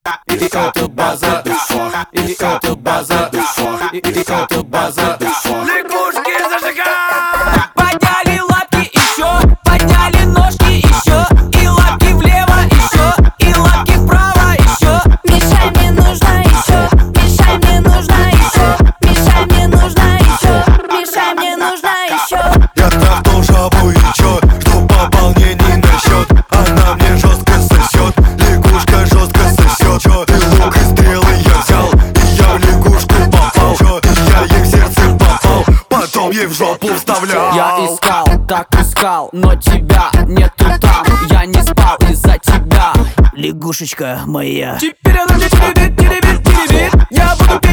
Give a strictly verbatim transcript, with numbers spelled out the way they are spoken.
и это база, и это база, и это база. Лягушки зажигай! Подняли лапки еще, подняли ножки еще, и лапки влево еще, и лапки вправо еще. Мешай, мне нужно еще, мешай, мне нужно еще, мешай, мне нужно еще, мешай, мне нужно еще. Я трахнул жабу и чё, жду пополнений на счет. Она мне жестко сосет, лягушка жестко сосет. Чё, и лук и стрелы я взял, и я в лягушку попал. Чё, и я ей в сердце попал, потом ей в жопу вставлял. Я искал, так искал, но тебя нету там. Я не спал из-за тебя, лягушечка моя. Теперь она мне теребит, теребит, теребит. Я буду петь.